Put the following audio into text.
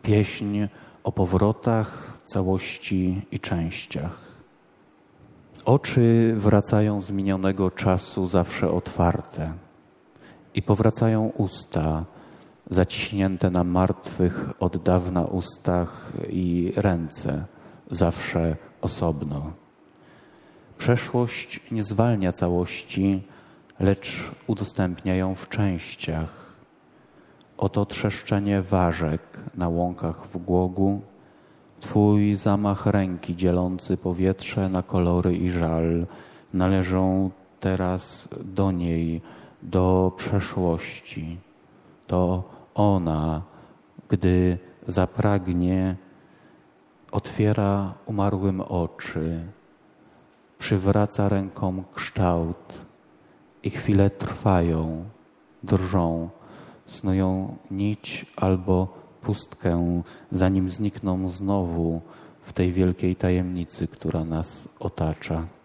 Pieśń o powrotach, całości i częściach. Oczy wracają z minionego czasu zawsze otwarte i powracają usta zaciśnięte na martwych od dawna ustach i ręce zawsze osobno. Przeszłość nie zwalnia całości, lecz udostępnia ją w częściach. Oto trzeszczenie ważek na łąkach w Głogu, Twój zamach ręki dzielący powietrze na kolory i żal należą teraz do niej, do przeszłości. To ona, gdy zapragnie, otwiera umarłym oczy, przywraca rękom kształt i chwile trwają, drżą, snują nić albo pustkę, zanim znikną znowu w tej wielkiej tajemnicy, która nas otacza.